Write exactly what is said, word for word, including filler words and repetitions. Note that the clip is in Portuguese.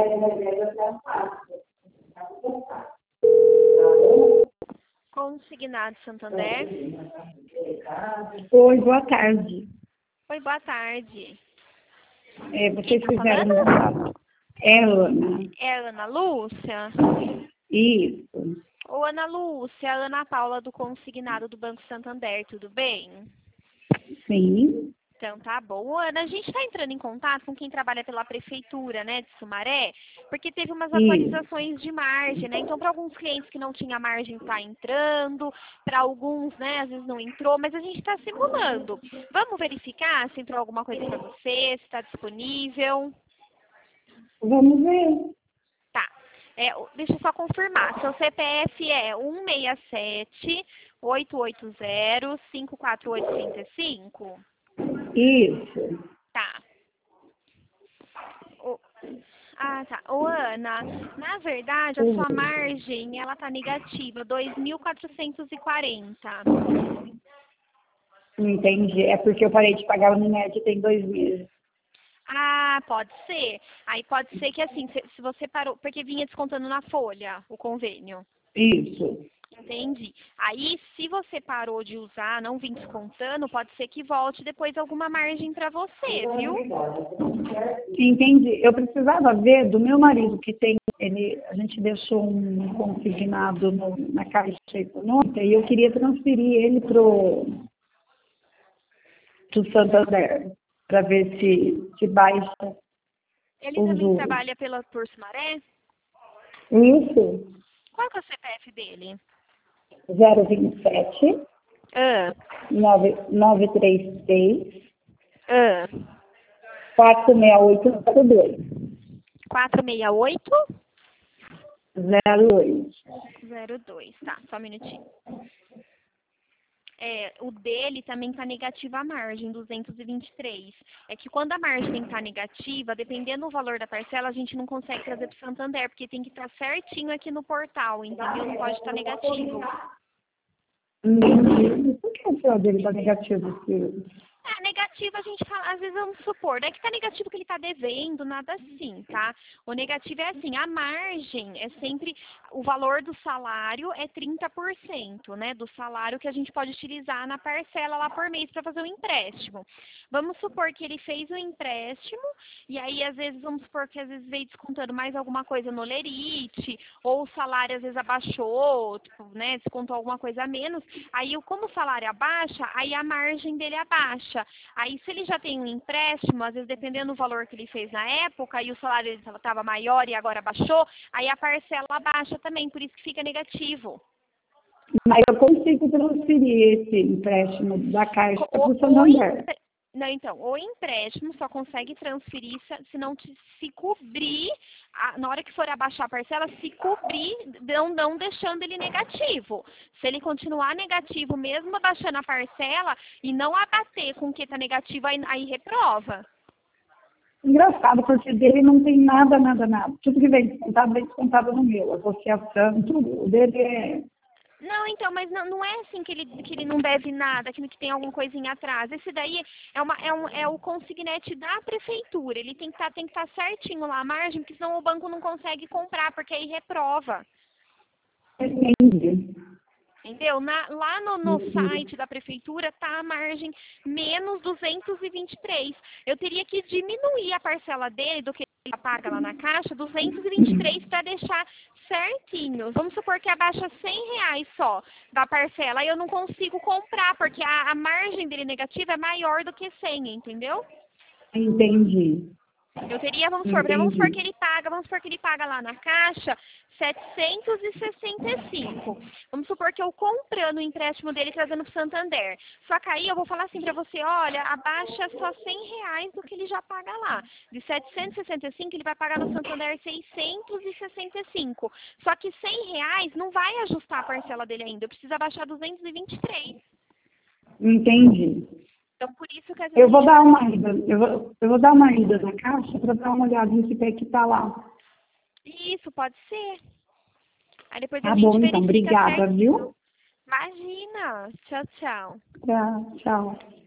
Consignado Santander. Oi, boa tarde. Oi, boa tarde. É, vocês Quem tá fizeram um falando? contato. É, Ana. É a Ana Lúcia? Isso. Ô, Ana Lúcia, a Ana Paula do Consignado do Banco Santander, tudo bem? Sim. Então, tá bom. Ana, a gente está entrando em contato com quem trabalha pela Prefeitura, né, de Sumaré, porque teve umas Isso. atualizações de margem, né? Então, para alguns clientes que não tinha margem, está entrando, para alguns, né, às vezes não entrou, mas a gente está simulando. Vamos verificar se entrou alguma coisa para você, se está disponível. Vamos ver. Tá. É, o- deixa eu só confirmar. Seu C P F é um seis sete, oito oito zero, cinco quatro oito três cinco? Isso. Tá. O- ah, tá. Ô, Ana, na verdade, a sua margem, ela tá negativa, dois mil quatrocentos e quarenta. Não entendi. É porque eu parei de pagar o Unimed tem dois meses. Ah, pode ser. Aí pode ser que assim, se, se você parou, porque vinha descontando na folha o convênio. Isso. Entendi. Aí, se você parou de usar, não vim descontando, pode ser que volte depois alguma margem para você, viu? Entendi. Eu precisava ver do meu marido, que tem, ele, a gente deixou um consignado no, na Caixa Econômica e eu queria transferir ele pro, pro Santander, para ver se, se baixa Ele os também juros. trabalha pela por Sumaré? Isso. Qual que é o C P F dele? zero vinte e sete, Ah, nove três seis, ah. quatro seis oito zero dois. quatro seis oito zero dois. zero dois. Tá, só um minutinho. É, o dele também está negativa a margem, duzentos e vinte e três. É que quando a margem está negativa, dependendo do valor da parcela, a gente não consegue trazer para o Santander, porque tem que estar certinho aqui no portal, entendeu? Não pode estar negativo. Entendi. Por que o seu dele está negativo? Filho? É, negativo a gente fala, às vezes vamos supor, não é que tá negativo que ele tá devendo, nada assim, tá? O negativo é assim, a margem é sempre, o valor do salário é trinta por cento, né? Do salário que a gente pode utilizar na parcela lá por mês para fazer o empréstimo. Vamos supor que ele fez o empréstimo, e aí às vezes, vamos supor que às vezes veio descontando mais alguma coisa no lerite, ou o salário às vezes abaixou, tipo, né? Descontou alguma coisa a menos, aí como o salário abaixa, aí a margem dele abaixa. Aí, se ele já tem um empréstimo, às vezes, dependendo do valor que ele fez na época, e o salário dele estava maior e agora baixou, aí a parcela baixa também, por isso que fica negativo. Mas eu consigo transferir esse empréstimo da Caixa para O, o o Santander. empre- Não, então, o empréstimo só consegue transferir se, se não te- se cobrir, a- na hora que for abaixar a parcela, se cobrir, não, não deixando ele negativo. Se ele continuar negativo, mesmo abaixando a parcela, e não abater com o que está negativo, aí, aí reprova. Engraçado, porque dele não tem nada, nada, nada. Tudo que vem descontado, vem descontado no meu. Associação, tudo. O dele é... Não, então, mas não, não é assim que ele, que ele não deve nada, que, que tem alguma coisinha atrás. Esse daí é, uma, é, um, é o consignete da prefeitura. Ele tem que tá, estar certinho lá a margem, porque senão o banco não consegue comprar, porque aí reprova. Entendi. Entendeu? Na- lá no, no site da prefeitura tá a margem menos duzentos e vinte e três. Eu teria que diminuir a parcela dele do que ele paga lá na caixa, duzentos e vinte e três, para deixar certinho. Vamos supor que abaixa cem reais só da parcela e eu não consigo comprar, porque a, a margem dele negativa é maior do que cem, entendeu? Entendi. Eu teria, vamos supor, vamos supor que Entendi. ele paga, vamos supor que ele paga lá na caixa setecentos e sessenta e cinco. Vamos supor que eu comprando o empréstimo dele trazendo para o Santander. Só que aí eu vou falar assim para você, olha, abaixa só cem reais do que ele já paga lá. De setecentos e sessenta e cinco ele vai pagar no Santander seiscentos e sessenta e cinco. Só que cem reais não vai ajustar a parcela dele ainda. Eu preciso abaixar duzentos e vinte e três. Entendi. Então por isso que às vezes Eu a vou gente dar vai... uma ida, eu vou, eu vou dar uma ida na caixa para dar uma olhadinha se tem que tá lá. Isso, pode ser. Aí depois a Tá gente bom, então. verifica Obrigada, certinho. viu? Imagina. Tchau, tchau. Tchau, tchau.